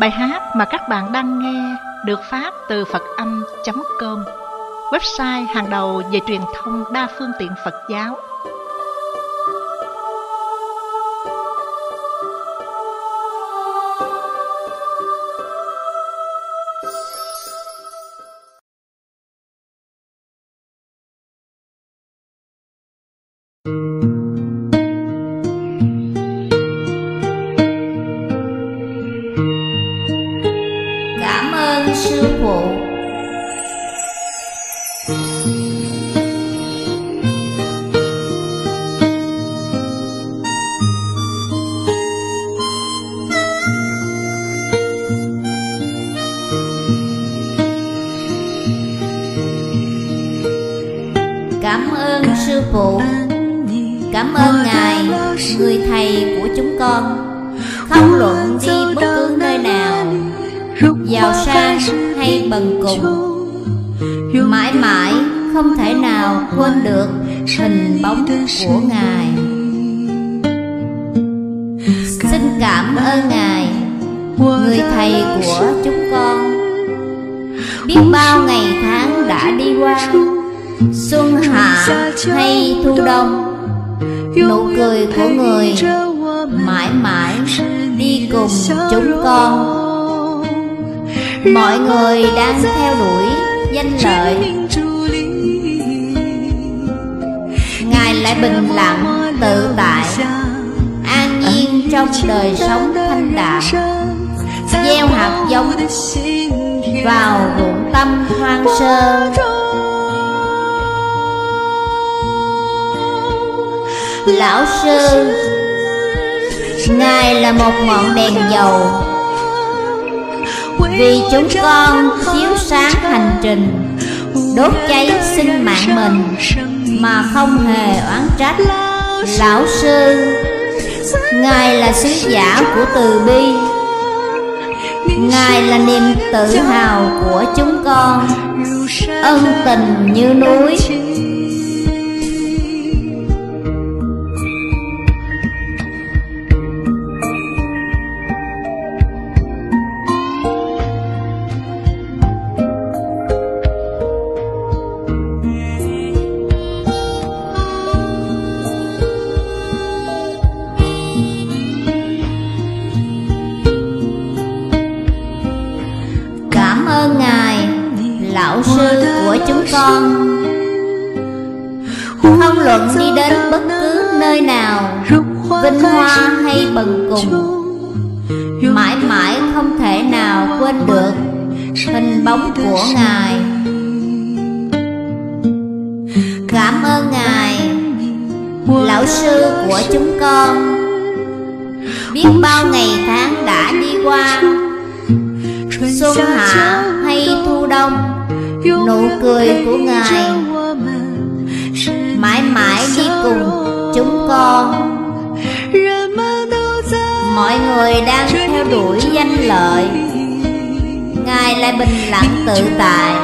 Bài hát mà các bạn đang nghe được phát từ Phật-âm.com, website hàng đầu về truyền thông đa phương tiện Phật giáo. Cảm ơn sư phụ. Cảm ơn sư phụ. Cảm ơn Ngài, người thầy của chúng con. Không luận đi bất cứ nơi nào, giàu sang hay bần cùng, mãi mãi không thể nào quên được hình bóng của Ngài. Xin cảm ơn Ngài, người thầy của chúng con. Biết bao ngày tháng đã đi qua, xuân hạ hay thu đông, nụ cười của người mãi mãi đi cùng chúng con. Mọi người đang theo đuổi danh lợi, Ngài lại bình lặng tự tại, an nhiên trong đời sống thanh đạm, gieo hạt giống vào ruộng tâm hoang sơ. Lão sư, Ngài là một ngọn đèn dầu, vì chúng con chiếu sáng hành trình, đốt cháy sinh mạng mình mà không hề oán trách. Lão sư, Ngài là sứ giả của từ bi, Ngài là niềm tự hào của chúng con, ân tình như núi. Cảm ơn Ngài, lão sư của chúng con. Không luận đi đến bất cứ nơi nào, vinh hoa hay bần cùng, mãi mãi không thể nào quên được hình bóng của Ngài. Cảm ơn Ngài, lão sư của chúng con. Biết bao ngày tháng đã đi qua, xuân hạ hay thu đông, nụ cười của Ngài mãi mãi đi cùng chúng con. Mọi người đang theo đuổi danh lợi, Ngài lại bình lặng tự tại,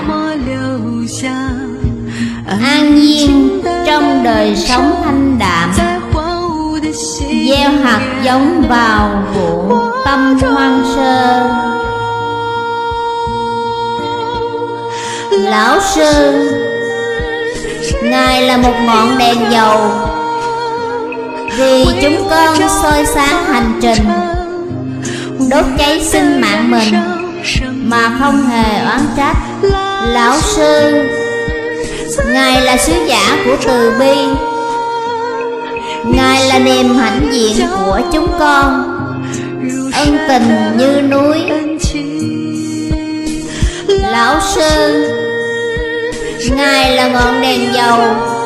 an nhiên trong đời sống thanh đạm, gieo hạt giống vào ruộng tâm hoang sơ. Lão sư, Ngài là một ngọn đèn dầu, vì chúng con soi sáng hành trình, đốt cháy sinh mạng mình mà không hề oán trách. Lão sư, Ngài là sứ giả của từ bi, Ngài là niềm hãnh diện của chúng con, ân tình như núi. Lão sư, Ngài là ngọn đèn dầu,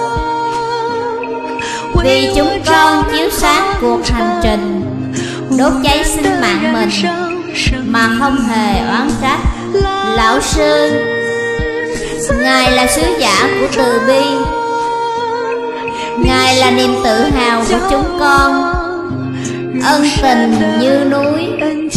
vì chúng con chiếu sáng cuộc hành trình, đốt cháy sinh mạng mình mà không hề oán trách. Lão sư, Ngài là sứ giả của từ bi, Ngài là niềm tự hào của chúng con, ân tình như núi.